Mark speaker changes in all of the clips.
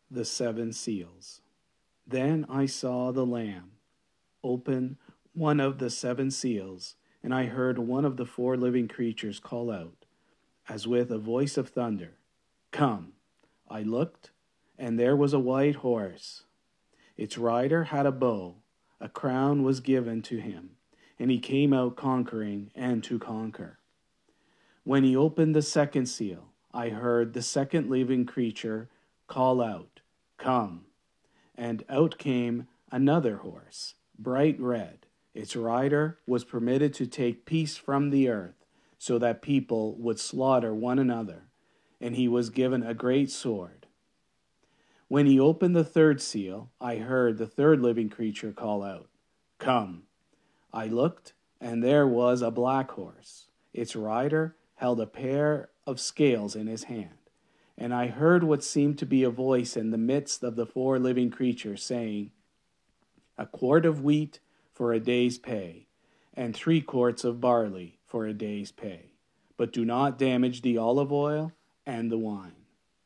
Speaker 1: The seven seals. Then I saw the Lamb open one of the seven seals, and I heard one of the four living creatures call out, as with a voice of thunder, "Come!" I looked, and there was a white horse. Its rider had a bow, a crown was given to him, and he came out conquering and to conquer. When he opened the second seal, I heard the second living creature call out, "Come!" And out came another horse, bright red. Its rider was permitted to take peace from the earth, so that people would slaughter one another, and he was given a great sword. When he opened the third seal, I heard the third living creature call out, "Come!" I looked, and there was a black horse. Its rider held a pair of scales in his hand. And I heard what seemed to be a voice in the midst of the four living creatures saying, "A quart of wheat for a day's pay, and 3 quarts of barley for a day's pay. But do not damage the olive oil and the wine."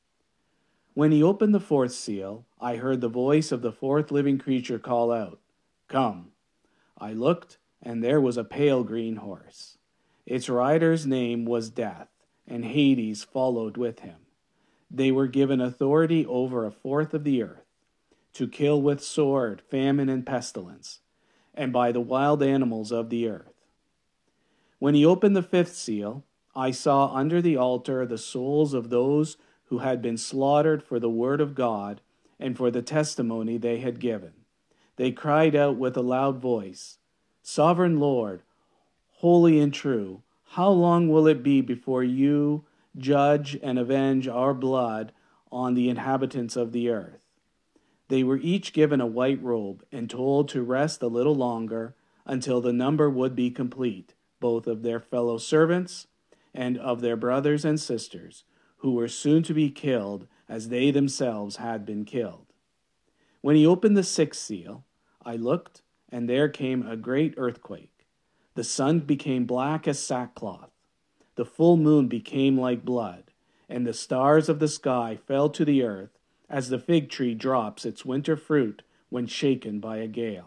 Speaker 1: When he opened the fourth seal, I heard the voice of the fourth living creature call out, "Come!" I looked, and there was a pale green horse. Its rider's name was Death, and Hades followed with him. They were given authority over a fourth of the earth, to kill with sword, famine, and pestilence, and by the wild animals of the earth. When he opened the fifth seal, I saw under the altar the souls of those who had been slaughtered for the word of God and for the testimony they had given. They cried out with a loud voice, "Sovereign Lord, holy and true, how long will it be before you judge and avenge our blood on the inhabitants of the earth?" They were each given a white robe and told to rest a little longer until the number would be complete, both of their fellow servants and of their brothers and sisters, who were soon to be killed as they themselves had been killed. When he opened the sixth seal, I looked, and there came a great earthquake. The sun became black as sackcloth. The full moon became like blood, and the stars of the sky fell to the earth as the fig tree drops its winter fruit when shaken by a gale.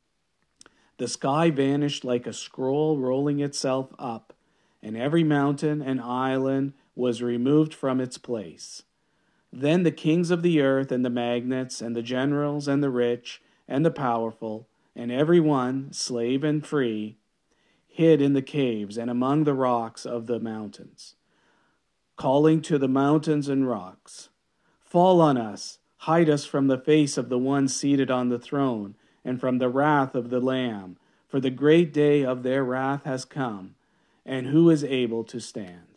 Speaker 1: The sky vanished like a scroll rolling itself up, and every mountain and island was removed from its place. Then the kings of the earth and the magnates and the generals and the rich and the powerful, and every one, slave and free, hid in the caves and among the rocks of the mountains, calling to the mountains and rocks, "Fall on us, hide us from the face of the one seated on the throne, and from the wrath of the Lamb, for the great day of their wrath has come, and who is able to stand?"